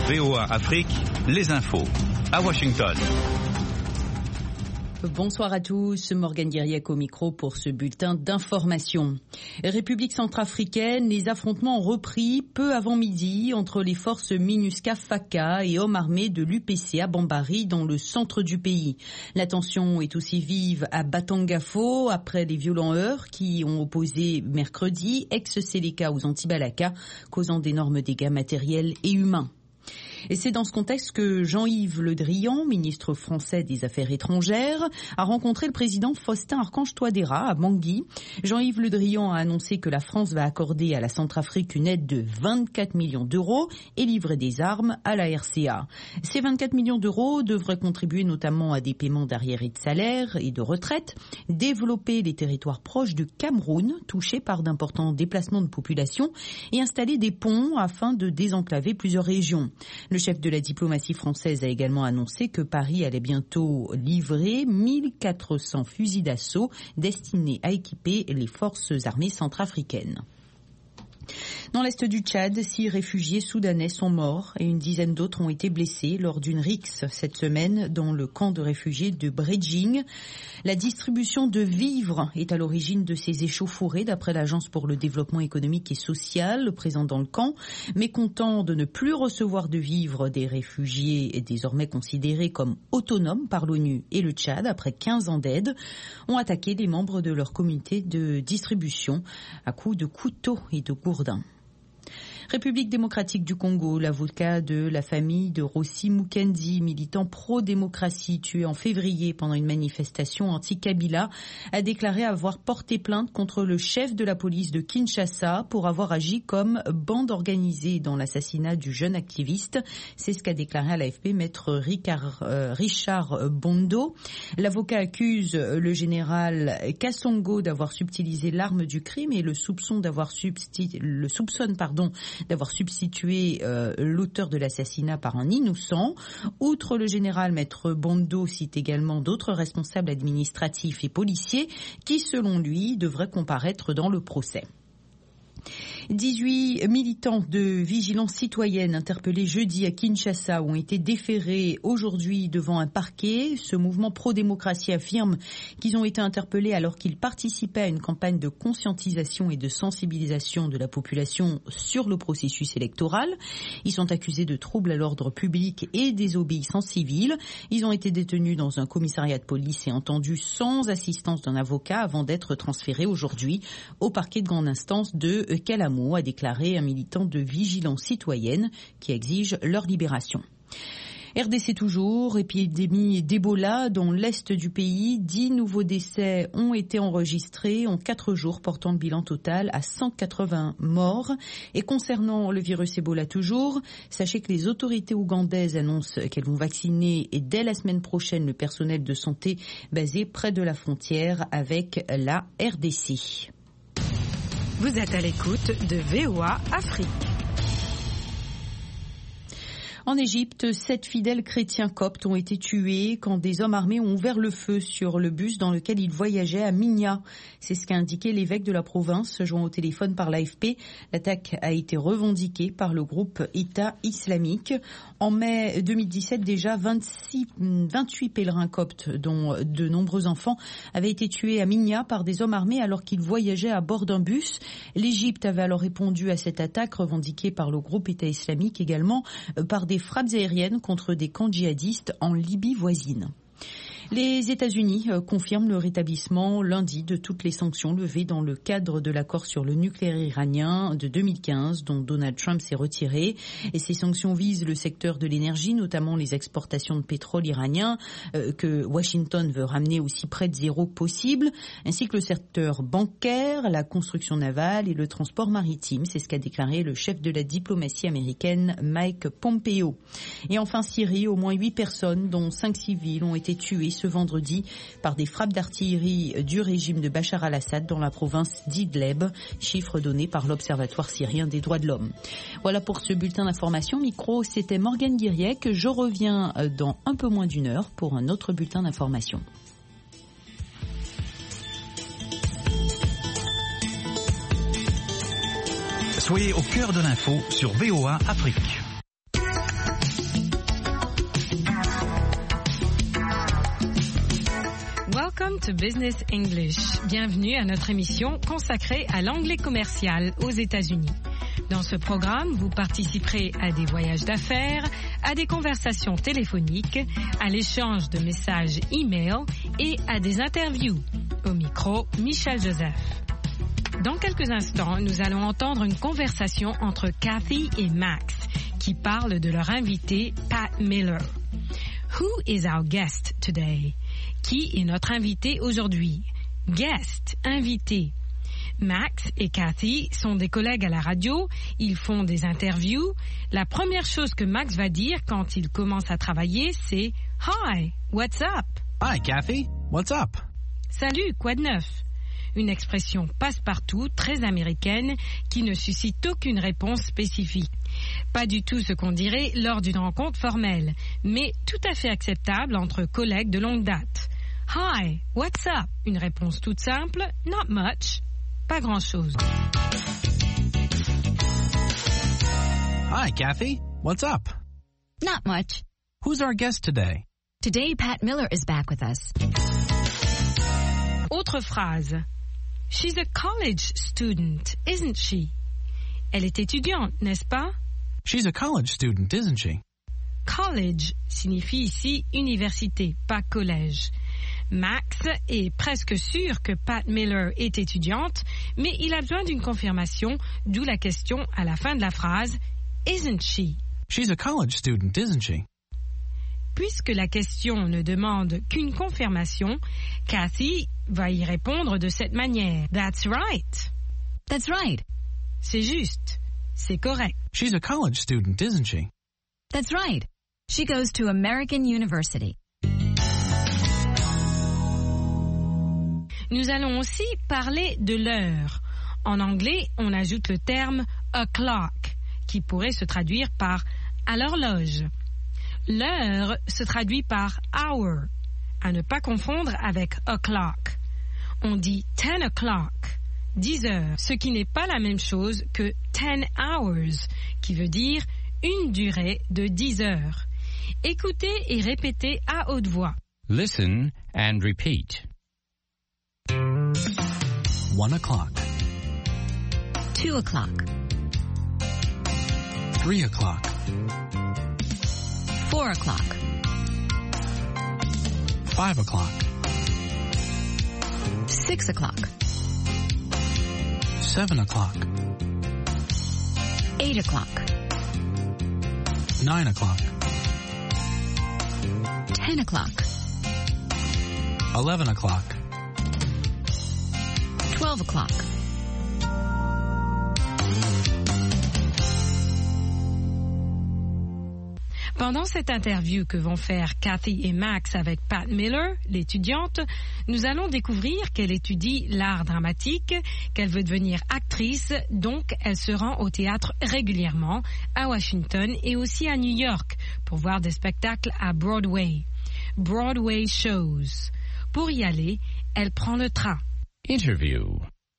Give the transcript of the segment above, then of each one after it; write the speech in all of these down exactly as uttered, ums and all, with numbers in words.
V O A Afrique, les infos, à Washington. Bonsoir à tous, Morgane Guiriec au micro pour ce bulletin d'information. République centrafricaine, les affrontements ont repris peu avant midi entre les forces MINUSCA FACA et hommes armés de l'U P C à Bambari dans le centre du pays. La tension est aussi vive à Batangafo après les violents heurts qui ont opposé mercredi ex-Seleka aux Anti-Balaka, causant d'énormes dégâts matériels et humains. Et c'est dans ce contexte que Jean-Yves Le Drian, ministre français des Affaires étrangères, a rencontré le président Faustin Archange Touadéra à Bangui. Jean-Yves Le Drian a annoncé que la France va accorder à la Centrafrique une aide de vingt-quatre millions d'euros et livrer des armes à la R C A. Ces vingt-quatre millions d'euros devraient contribuer notamment à des paiements d'arriérés de salaire et de retraite, développer les territoires proches du Cameroun touchés par d'importants déplacements de population et installer des ponts afin de désenclaver plusieurs régions. Le chef de la diplomatie française a également annoncé que Paris allait bientôt livrer mille quatre cents fusils d'assaut destinés à équiper les forces armées centrafricaines. Dans l'est du Tchad, six réfugiés soudanais sont morts et une dizaine d'autres ont été blessés lors d'une rixe cette semaine dans le camp de réfugiés de Bredjing. La distribution de vivres est à l'origine de ces échauffourées, d'après l'Agence pour le développement économique et social présente dans le camp. Mécontents de ne plus recevoir de vivres, des réfugiés désormais considérés comme autonomes par l'ONU et le Tchad, après quinze ans d'aide, ont attaqué les membres de leur comité de distribution à coups de couteaux et de gourdins. République démocratique du Congo, l'avocat de la famille de Rossi Mukendi, militant pro-démocratie tué en février pendant une manifestation anti-Kabila, a déclaré avoir porté plainte contre le chef de la police de Kinshasa pour avoir agi comme bande organisée dans l'assassinat du jeune activiste. C'est ce qu'a déclaré à l'A F P maître Ricard, euh, Richard Bondo. L'avocat accuse le général Kassongo d'avoir subtilisé l'arme du crime et le soupçon d'avoir substi- le soupçonne pardon d'avoir substitué euh, l'auteur de l'assassinat par un innocent. Outre le général, maître Bondo cite également d'autres responsables administratifs et policiers qui, selon lui, devraient comparaître dans le procès. dix-huit militants de vigilance citoyenne interpellés jeudi à Kinshasa ont été déférés aujourd'hui devant un parquet. Ce mouvement pro-démocratie affirme qu'ils ont été interpellés alors qu'ils participaient à une campagne de conscientisation et de sensibilisation de la population sur le processus électoral. Ils sont accusés de troubles à l'ordre public et désobéissance civile. Ils ont été détenus dans un commissariat de police et entendus sans assistance d'un avocat avant d'être transférés aujourd'hui au parquet de grande instance de Kalamo, a déclaré un militant de vigilance citoyenne qui exige leur libération. R D C toujours, épidémie d'Ebola dans l'est du pays. Dix nouveaux décès ont été enregistrés en quatre jours, portant le bilan total à cent quatre-vingts morts. Et concernant le virus Ebola toujours, sachez que les autorités ougandaises annoncent qu'elles vont vacciner et dès la semaine prochaine le personnel de santé basé près de la frontière avec la R D C. Vous êtes à l'écoute de V O A Afrique. En Égypte, sept fidèles chrétiens coptes ont été tués quand des hommes armés ont ouvert le feu sur le bus dans lequel ils voyageaient à Minya. C'est ce qu'a indiqué l'évêque de la province, joint au téléphone par l'A F P. L'attaque a été revendiquée par le groupe État islamique. En mai deux mille dix-sept, déjà vingt-six, vingt-huit pèlerins coptes, dont de nombreux enfants, avaient été tués à Minya par des hommes armés alors qu'ils voyageaient à bord d'un bus. L'Égypte avait alors répondu à cette attaque revendiquée par le groupe État islamique également par des frappes aériennes contre des camps djihadistes en Libye voisine. Les États-Unis confirment le rétablissement lundi de toutes les sanctions levées dans le cadre de l'accord sur le nucléaire iranien de deux mille quinze dont Donald Trump s'est retiré. Et ces sanctions visent le secteur de l'énergie, notamment les exportations de pétrole iranien euh, que Washington veut ramener aussi près de zéro possible, ainsi que le secteur bancaire, la construction navale et le transport maritime. C'est ce qu'a déclaré le chef de la diplomatie américaine Mike Pompeo. Et enfin Syrie, au moins huit personnes, dont cinq civils, ont été tuées ce vendredi par des frappes d'artillerie du régime de Bachar al-Assad dans la province d'Idleb, chiffre donné par l'Observatoire syrien des droits de l'homme. Voilà pour ce bulletin d'information. Micro, c'était Morgane Guiriec. Je reviens dans un peu moins d'une heure pour un autre bulletin d'information. Soyez au cœur de l'info sur V O A Afrique. Welcome to Business English. Bienvenue à notre émission consacrée à l'anglais commercial aux États-Unis. Dans ce programme, vous participerez à des voyages d'affaires, à des conversations téléphoniques, à l'échange de messages e-mail et à des interviews. Au micro, Michel Joseph. Dans quelques instants, nous allons entendre une conversation entre Kathy et Max qui parlent de leur invité Pat Miller. Who is our guest today? Qui est notre invité aujourd'hui? Guest, invité. Max et Kathy sont des collègues à la radio, ils font des interviews. La première chose que Max va dire quand il commence à travailler, c'est « Hi, what's up? » Hi, Kathy. What's up? Salut, quoi de neuf? Une expression passe-partout, très américaine, qui ne suscite aucune réponse spécifique. Pas du tout ce qu'on dirait lors d'une rencontre formelle, mais tout à fait acceptable entre collègues de longue date. Hi, what's up? Une réponse toute simple, not much, pas grand-chose. Hi, Kathy. What's up? Not much. Who's our guest today? Today, Pat Miller is back with us. Autre phrase. She's a college student, isn't she? Elle est étudiante, n'est-ce pas? She's a college student, isn't she? College signifie ici université, pas collège. Max est presque sûr que Pat Miller est étudiante, mais il a besoin d'une confirmation, d'où la question à la fin de la phrase « Isn't she ?» She's a college student, isn't she? Puisque la question ne demande qu'une confirmation, Kathy va y répondre de cette manière. That's right. That's right. C'est juste. C'est correct. She's a college student, isn't she? That's right. She goes to American University. Nous allons aussi parler de l'heure. En anglais, on ajoute le terme o'clock, qui pourrait se traduire par à l'horloge. L'heure se traduit par hour, à ne pas confondre avec o'clock. On dit ten o'clock, dix heures, ce qui n'est pas la même chose que ten hours, qui veut dire une durée de dix heures. Écoutez et répétez à haute voix. Listen and repeat. One o'clock. Two o'clock. Three o'clock. Four o'clock. Five o'clock. Six o'clock. Seven o'clock. Eight o'clock. Nine o'clock. Ten o'clock. Eleven o'clock. Twelve o'clock. Pendant cette interview que vont faire Kathy et Max avec Pat Miller, l'étudiante, nous allons découvrir qu'elle étudie l'art dramatique, qu'elle veut devenir actrice, donc elle se rend au théâtre régulièrement, à Washington et aussi à New York, pour voir des spectacles à Broadway. Broadway shows. Pour y aller, elle prend le train. Interview.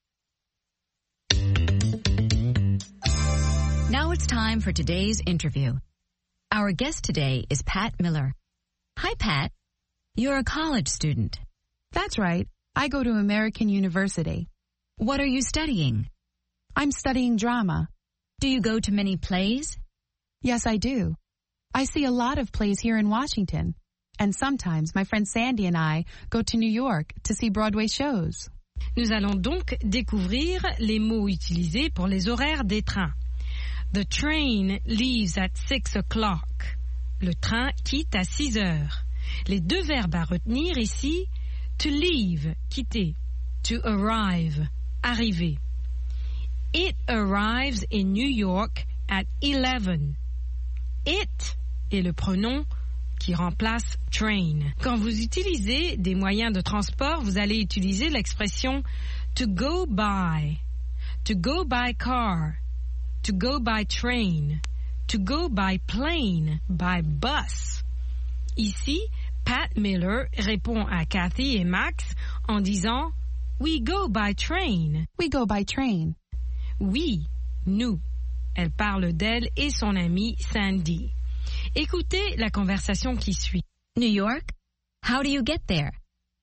Now it's time for today's interview. Our guest today is Pat Miller. Hi, Pat. You're a college student. That's right. I go to American University. What are you studying? I'm studying drama. Do you go to many plays? Yes, I do. I see a lot of plays here in Washington. And sometimes my friend Sandy and I go to New York to see Broadway shows. Nous allons donc découvrir les mots utilisés pour les horaires des trains. The train leaves at six o'clock. Le train quitte à six heures. Les deux verbes à retenir ici, to leave, quitter, to arrive, arriver. It arrives in New York at eleven. It est le pronom qui remplace train. Quand vous utilisez des moyens de transport, vous allez utiliser l'expression to go by, to go by car, to go by train, to go by plane, by bus. Ici, Pat Miller répond à Kathy et Max en disant « We go by train ». We go by train. Oui, nous. Elle parle d'elle et son amie Sandy. Écoutez la conversation qui suit. New York? How do you get there?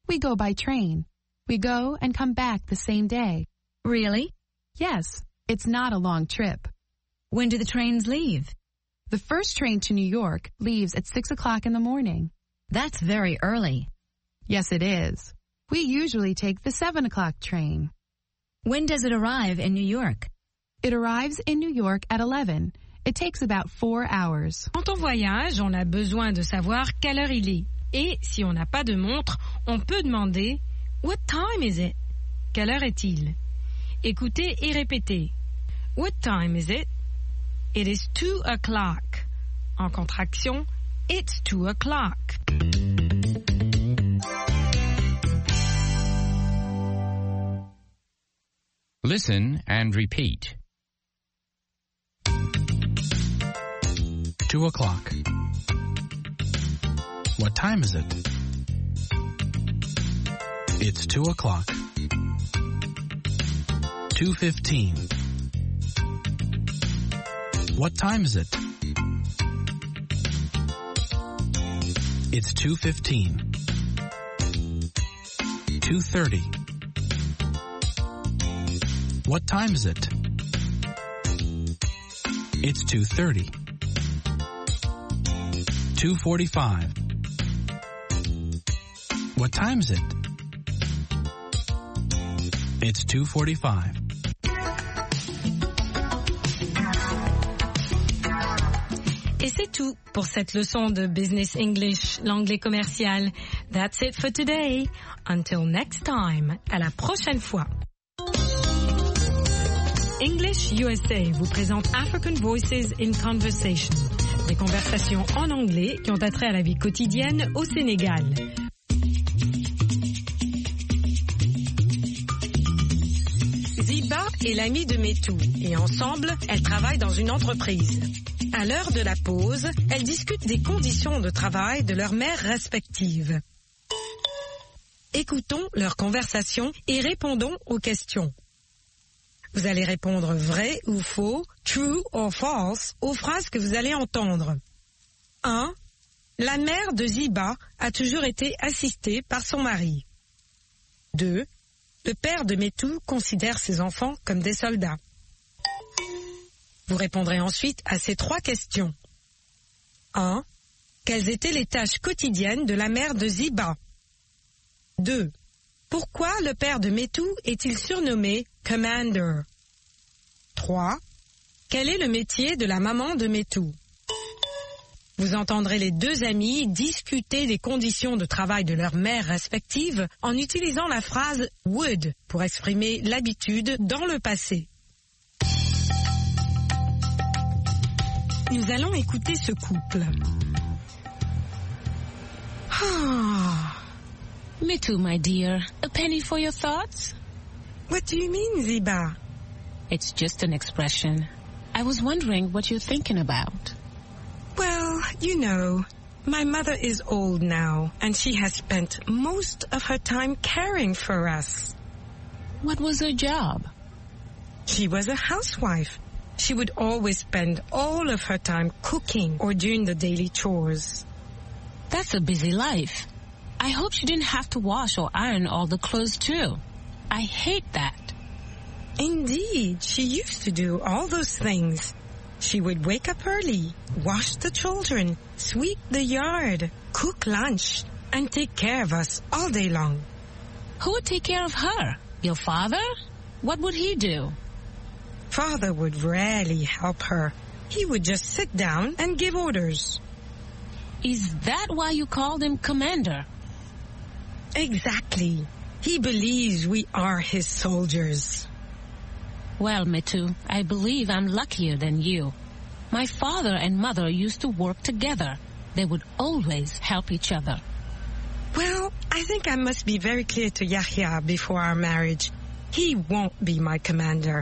We go by train. We go and come back the same day. Really? Yes, it's not a long trip. When do the trains leave? The first train to New York leaves at six o'clock in the morning. That's very early. Yes, it is. We usually take the seven o'clock train. When does it arrive in New York? It arrives in New York at eleven. It takes about four hours. Quand on voyage, on a besoin de savoir quelle heure il est. Et si on n'a pas de montre, on peut demander « What time is it ?» Quelle heure est-il? Écoutez et répétez. What time is it? It is two o'clock. En contraction, it's two o'clock. Listen and repeat. Two o'clock. What time is it? It's two o'clock. Two fifteen. What time is it? It's two fifteen. Two thirty. What time is it? It's two thirty. Two forty-five. What time is it? It's two forty-five. Et c'est tout pour cette leçon de Business English, l'anglais commercial. That's it for today. Until next time. À la prochaine fois. English U S A vous présente African Voices in Conversation. Des conversations en anglais qui ont attrait à la vie quotidienne au Sénégal. Ziba est l'amie de Metou et ensemble, elles travaillent dans une entreprise. À l'heure de la pause, elles discutent des conditions de travail de leurs mères respectives. Écoutons leur conversation et répondons aux questions. Vous allez répondre vrai ou faux, true or false, aux phrases que vous allez entendre. un. La mère de Ziba a toujours été assistée par son mari. deux. Le père de Metou considère ses enfants comme des soldats. Vous répondrez ensuite à ces trois questions. un. Quelles étaient les tâches quotidiennes de la mère de Ziba? deux. Pourquoi le père de Metou est-il surnommé Commander? trois. Quel est le métier de la maman de Metou? Vous entendrez les deux amies discuter des conditions de travail de leurs mères respectives en utilisant la phrase would pour exprimer l'habitude dans le passé. Nous allons écouter ce couple. Ah. Metou, my dear, a penny for your thoughts? What do you mean, Ziba? It's just an expression. I was wondering what you're thinking about. Well, you know, my mother is old now, and she has spent most of her time caring for us. What was her job? She was a housewife. She would always spend all of her time cooking or doing the daily chores. That's a busy life. I hope she didn't have to wash or iron all the clothes too. I hate that. Indeed, she used to do all those things. She would wake up early, wash the children, sweep the yard, cook lunch, and take care of us all day long. Who would take care of her? Your father? What would he do? Father would rarely help her. He would just sit down and give orders. Is that why you called him Commander? Exactly. He believes we are his soldiers. Well, Metou, I believe I'm luckier than you. My father and mother used to work together. They would always help each other. Well, I think I must be very clear to Yahya before our marriage. He won't be my commander.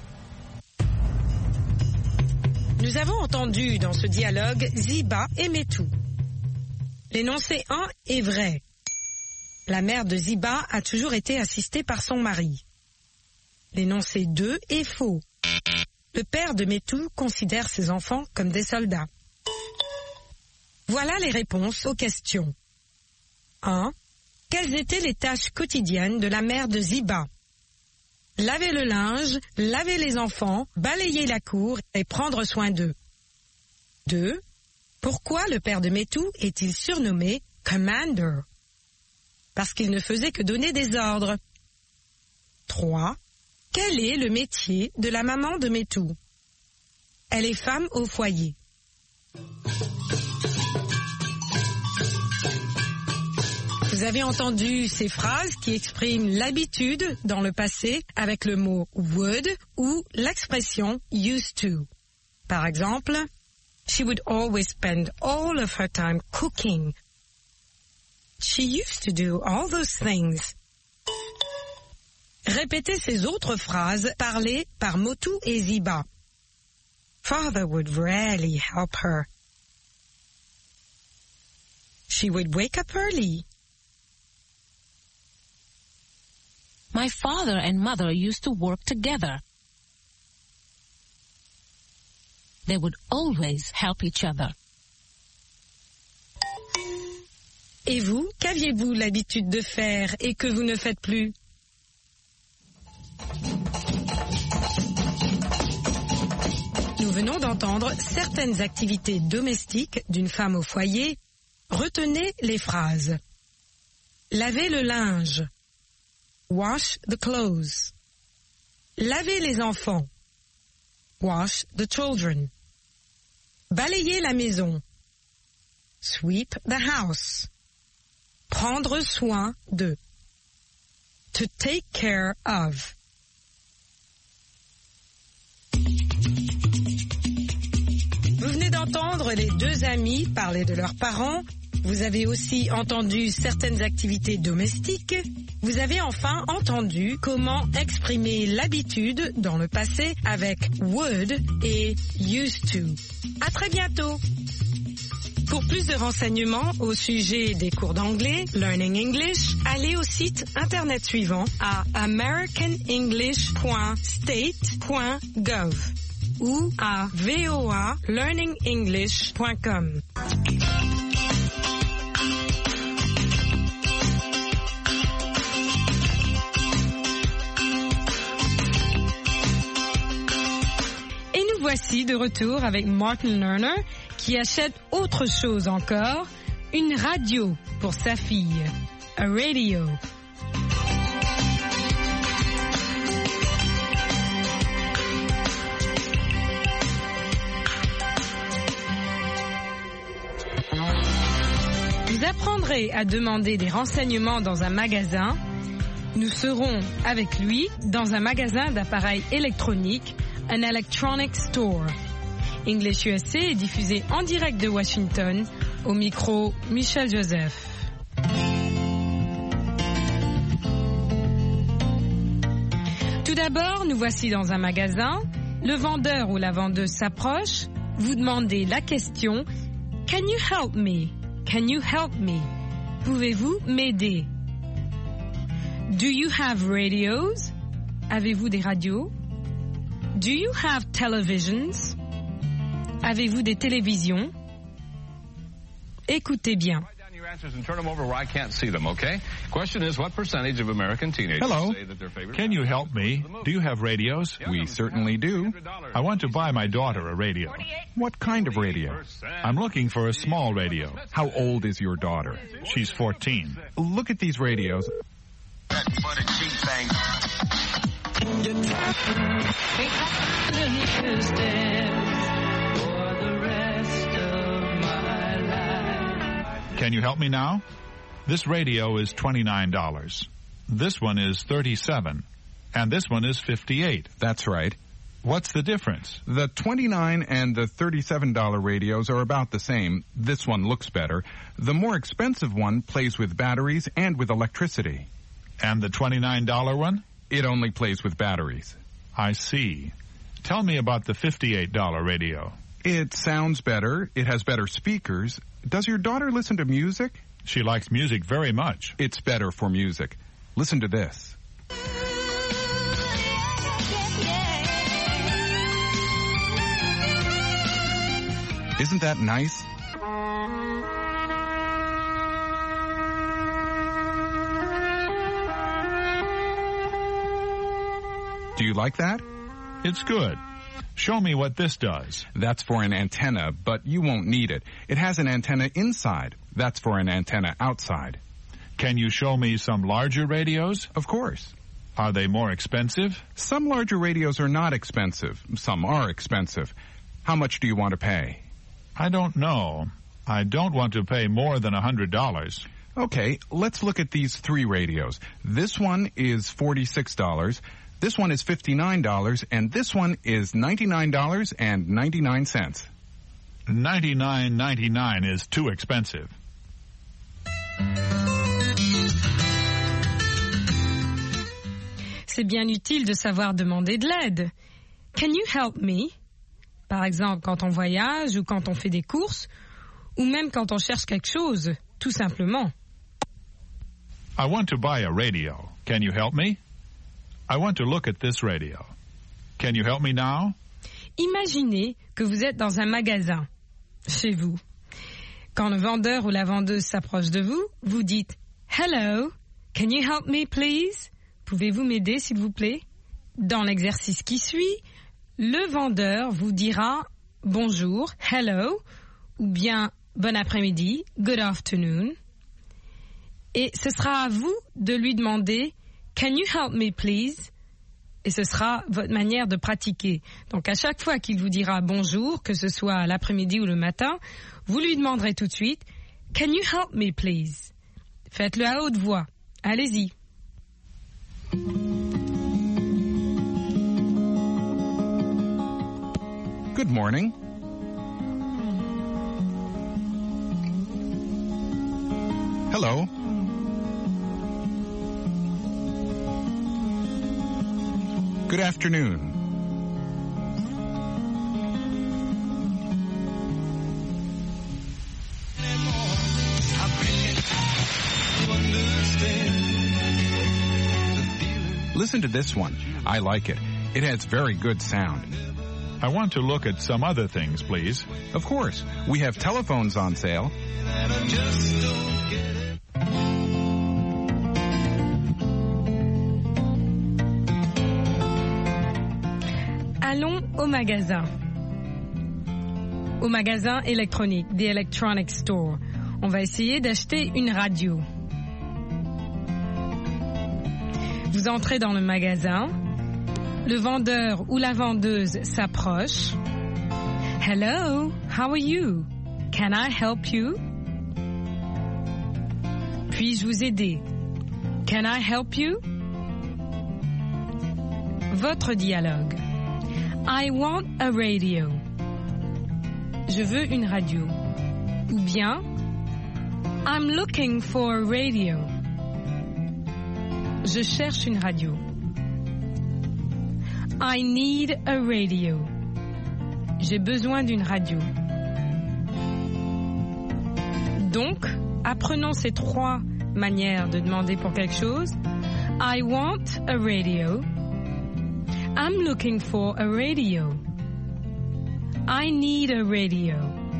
Nous avons entendu dans ce dialogue Ziba et Metou. L'énoncé un est vrai. La mère de Ziba a toujours été assistée par son mari. L'énoncé deux est faux. Le père de Metou considère ses enfants comme des soldats. Voilà les réponses aux questions. un. quelles étaient les tâches quotidiennes de la mère de Ziba? Laver le linge, laver les enfants, balayer la cour et prendre soin d'eux. deux. Pourquoi le père de Métou est-il surnommé Commander? Parce qu'il ne faisait que donner des ordres. trois. Quel est le métier de la maman de Métou? Elle est femme au foyer. Vous avez entendu ces phrases qui expriment l'habitude dans le passé avec le mot would ou l'expression used to. Par exemple, she would always spend all of her time cooking. She used to do all those things. Répétez ces autres phrases parlées par Motu et Ziba. Father would rarely help her. She would wake up early. My father and mother used to work together. They would always help each other. Et vous, qu'aviez-vous l'habitude de faire et que vous ne faites plus? Nous venons d'entendre certaines activités domestiques d'une femme au foyer. Retenez les phrases. Laver le linge. Wash the clothes. Laver les enfants. Wash the children. Balayer la maison. Sweep the house. Prendre soin de. To take care of. Vous venez d'entendre les deux amis parler de leurs parents. Vous avez aussi entendu certaines activités domestiques. Vous avez enfin entendu comment exprimer l'habitude dans le passé avec would et used to. À très bientôt. Pour plus de renseignements au sujet des cours d'anglais, Learning English, allez au site internet suivant à american english point state point gov ou à voa learning english point com. Voici de retour avec Martin Lerner qui achète autre chose encore, une radio pour sa fille, a radio. Vous apprendrez à demander des renseignements dans un magasin. Nous serons avec lui dans un magasin d'appareils électroniques, an electronic store. English U S A est diffusé en direct de Washington, au micro Michel Joseph. Tout d'abord, nous voici dans un magasin. Le vendeur ou la vendeuse s'approche. Vous demandez la question « Can you help me? Can you help me? Pouvez-vous m'aider? Do you have radios? Avez-vous des radios? Do you have televisions? Avez-vous des télévisions? Écoutez bien. And turn them over where I can't see them, okay? Question is, what percentage of American teenagers Hello. say that their favorite... Can you help me? Do you have radios? We certainly do. I want to buy my daughter a radio. What kind of radio? I'm looking for a small radio. How old is your daughter? She's fourteen. Look at these radios. Can you help me now? This radio is twenty-nine dollars. This one is thirty-seven dollars. And this one is fifty-eight dollars. That's right. What's the difference? The twenty-nine dollars and the thirty-seven dollars radios are about the same. This one looks better. The more expensive one plays with batteries and with electricity. And the twenty-nine dollars one? It only plays with batteries. I see. Tell me about the fifty-eight dollars radio. It sounds better. It has better speakers. Does your daughter listen to music? She likes music very much. It's better for music. Listen to this. Isn't that nice? Do you like that? It's good. Show me what this does. That's for an antenna, but you won't need it. It has an antenna inside. That's for an antenna outside. Can you show me some larger radios? Of course. Are they more expensive? Some larger radios are not expensive. Some are expensive. How much do you want to pay? I don't know. I don't want to pay more than a hundred dollars. Okay, let's look at these three radios. This one is forty-six dollars, this one is fifty-nine dollars, and this one is ninety-nine dollars and ninety-nine cents. ninety-nine ninety-nine is too expensive. C'est bien utile de savoir demander de l'aide. Can you help me? Par exemple, quand on voyage ou quand on fait des courses, ou même quand on cherche quelque chose, tout simplement. I want to buy a radio. Can you help me? I want to look at this radio. Can you help me now? Imaginez que vous êtes dans un magasin, chez vous. Quand le vendeur ou la vendeuse s'approche de vous, vous dites « Hello, can you help me please? Pouvez-vous m'aider s'il vous plaît ?» Dans l'exercice qui suit, le vendeur vous dira « Bonjour, hello » ou bien « Bon après-midi, good afternoon ». Et ce sera à vous de lui demander « Can you help me please ?» Et ce sera votre manière de pratiquer. Donc à chaque fois qu'il vous dira bonjour, que ce soit l'après-midi ou le matin, vous lui demanderez tout de suite « Can you help me please ?» Faites-le à haute voix. Allez-y. Good morning. Hello. Good afternoon. Listen to this one. I like it. It has very good sound. I want to look at some other things, please. Of course. We have telephones on sale. Allons au magasin. Au magasin électronique, the electronic store. On va essayer d'acheter une radio. Vous entrez dans le magasin. Le vendeur ou la vendeuse s'approche. Hello, how are you? Can I help you? Puis-je vous aider? Can I help you? Votre dialogue. I want a radio. Je veux une radio. Ou bien, I'm looking for a radio. Je cherche une radio. I need a radio. J'ai besoin d'une radio. Donc, apprenons ces trois manières de demander pour quelque chose. I want a radio. I'm looking for a radio. I need a radio.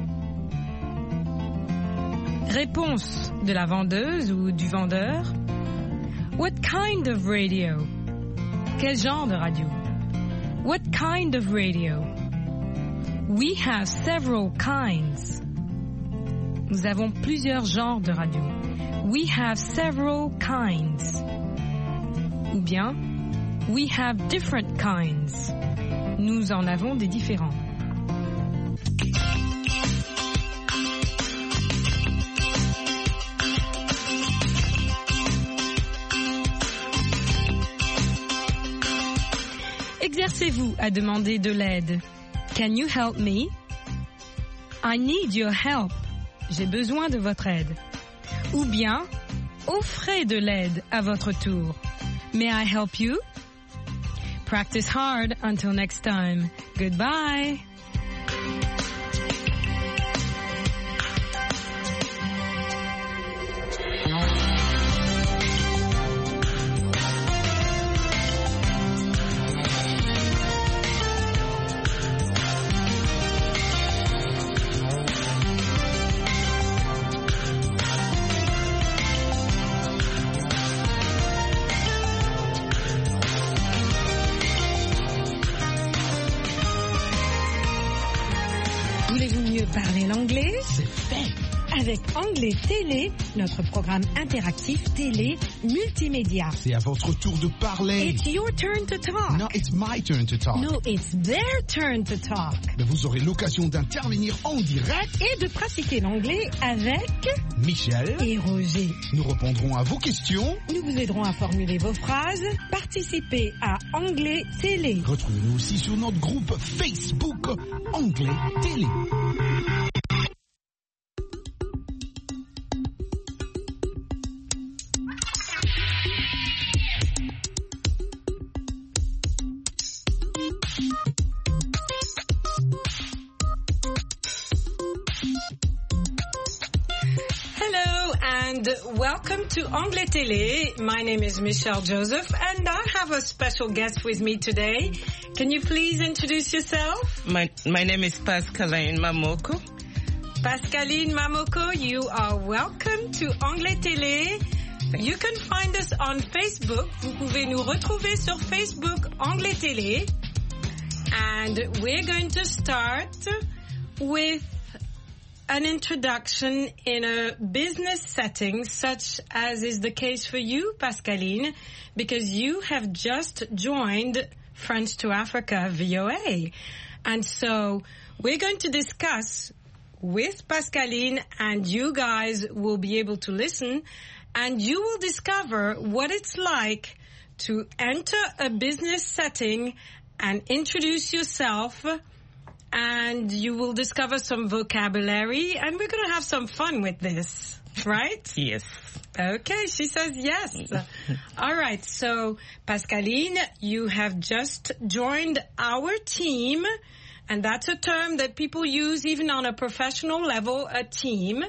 Réponse de la vendeuse ou du vendeur. What kind of radio? Quel genre de radio? What kind of radio? We have several kinds. Nous avons plusieurs genres de radio. We have several kinds. Ou bien, we have different kinds. Nous en avons des différents. Exercez-vous à demander de l'aide. Can you help me? I need your help. J'ai besoin de votre aide. Ou bien, offrez de l'aide à votre tour. May I help you? Practice hard until next time. Goodbye. anglais? C'est fait. Avec Anglais Télé, notre programme interactif télé multimédia. C'est à votre tour de parler. It's your turn to talk. No, it's my turn to talk. No, it's their turn to talk. Mais vous aurez l'occasion d'intervenir en direct et de pratiquer l'anglais avec Michel et Roger. Nous répondrons à vos questions. Nous vous aiderons à formuler vos phrases. Participez à Anglais Télé. Retrouvez-nous aussi sur notre groupe Facebook Anglais Télé. And welcome to Anglais Télé. My name is Michelle Joseph and I have a special guest with me today. Can you please introduce yourself? My my name is Pascaline Mamoko. Pascaline Mamoko, you are welcome to Anglais Télé. You can find us on Facebook. Vous pouvez nous retrouver sur Facebook Anglais Télé. And we're going to start with an introduction in a business setting, such as is the case for you, Pascaline, because you have just joined French to Africa V O A. And so we're going to discuss with Pascaline, and you guys will be able to listen, and you will discover what it's like to enter a business setting and introduce yourself. And you will discover some vocabulary, and we're going to have some fun with this, right? Yes. Okay, she says yes. All right, so Pascaline, you have just joined our team, and that's a term that people use even on a professional level, a team.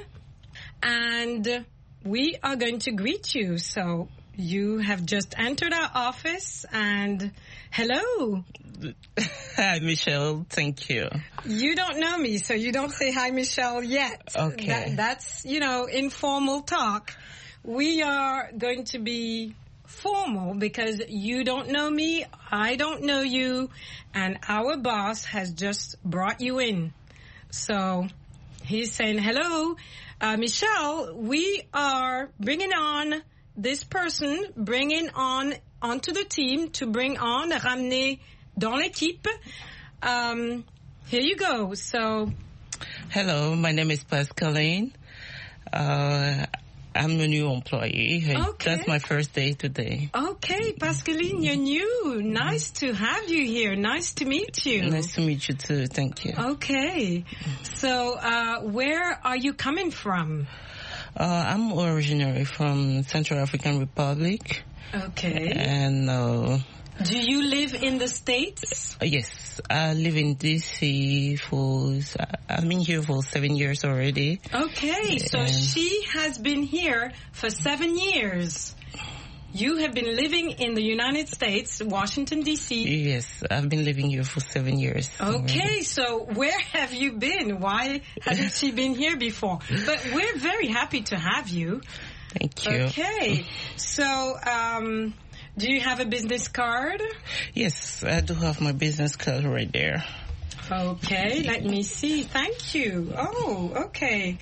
And we are going to greet you. So you have just entered our office, and hello. Hi, Michelle. Thank you. You don't know me, so you don't say hi, Michelle, yet. Okay. That, that's, you know, informal talk. We are going to be formal because you don't know me, I don't know you, and our boss has just brought you in. So he's saying, hello, uh, Michelle, we are bringing on this person, bringing on onto the team to bring on, ramener dans l'équipe. Um, here you go. So, hello, my name is Pascaline. Uh, I'm a new employee. Okay. That's my first day today. Okay, Pascaline, you're new. Nice to have you here. Nice to meet you. Nice to meet you too. Thank you. Okay. So, uh, where are you coming from? Uh, I'm originally from Central African Republic. Okay. And uh, do you live in the States? Yes, I live in D C for, I've been here for seven years already. Okay, so and she has been here for seven years. You have been living in the United States, Washington, D C Yes, I've been living here for seven years. Okay, already. So where have you been? Why hasn't she been here before? But we're very happy to have you. Thank you. Okay, so um, do you have a business card? Yes, I do have my business card right there. Okay, let me see. Thank you. Oh, okay.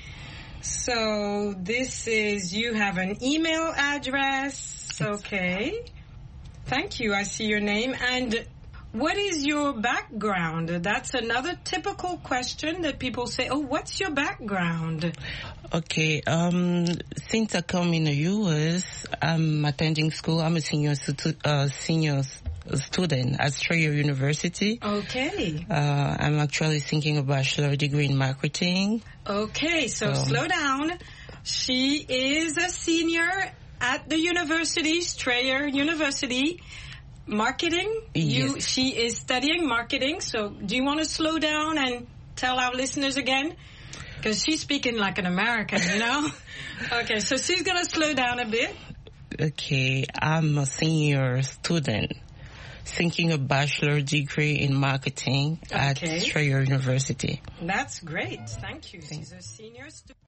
So this is, you have an email address. Okay. Thank you. I see your name. And what is your background? That's another typical question that people say, oh, what's your background? Okay. Um, since I come in the U S, I'm attending school. I'm a senior, stu- uh, senior student at Strayer University. Okay. Uh, I'm actually thinking a bachelor degree in marketing. Okay. So, so slow down. She is a senior at the university, Strayer University, marketing. Yes. You, she is studying marketing. So do you want to slow down and tell our listeners again? Because she's speaking like an American, you know? Okay, so she's going to slow down a bit. Okay, I'm a senior student thinking a bachelor degree in marketing okay. at Strayer University. That's great. Thank you. She's a senior student.